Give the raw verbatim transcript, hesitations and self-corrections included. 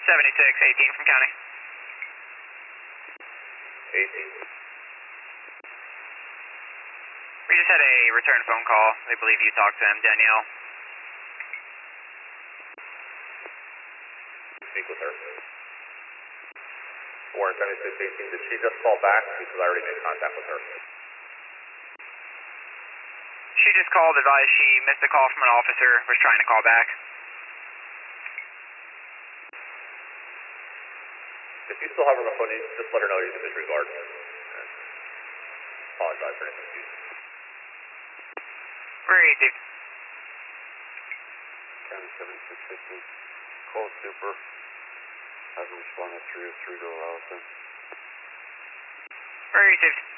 seventy-six eighteen from county. eighteen. We just had a return phone call. They believe you talked to him, Danielle. Speak with her. Warren seventy-six eighteen, did she just call back? Because I already made contact with her. She just called, advised she missed a call from an officer, was trying to call back. If you still have her on the phone, you just let her know you can disregard. Apologize for any confusion. We're eighteen. County seventy-six fifteen. Call super. Hasn't responded through through to Allison. We're eighteen.